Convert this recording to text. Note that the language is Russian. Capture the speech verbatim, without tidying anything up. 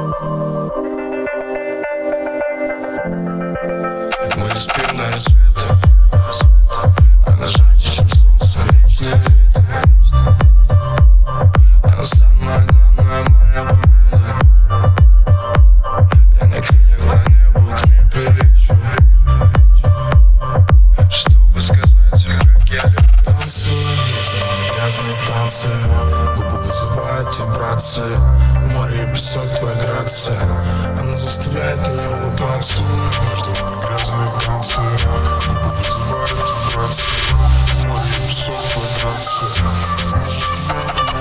Мы не спим до рассвета. Она жарче, чем солнце, вечное лето. Она самая главная моя победа. Я на крыльях по небу к ней прилечу, чтобы сказать, как я люблю. Танцую между нами грязные танцы, губы вызывают вибрации, море и песок, твоя грация. Она заставляет меня улыбаться. Между нами грязные танцы, губы вызывают вибрации, море и песок, твоя грация. Она заставляет меня